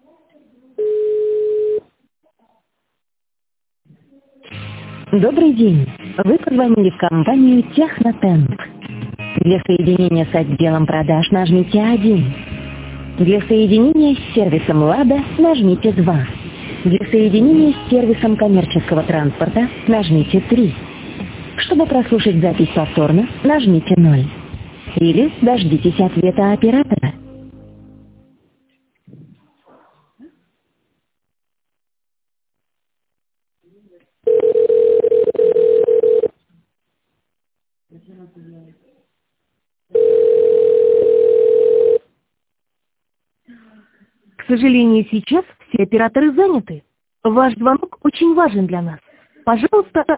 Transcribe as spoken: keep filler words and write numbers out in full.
Добрый день. Вы позвонили в компанию Технотемп. Для соединения с отделом продаж нажмите один. Для соединения с сервисом «Лада» нажмите два. Для соединения с сервисом коммерческого транспорта нажмите три. Чтобы прослушать запись повторно, нажмите ноль. Или дождитесь ответа оператора. К сожалению, сейчас все операторы заняты. Ваш звонок очень важен для нас. Пожалуйста,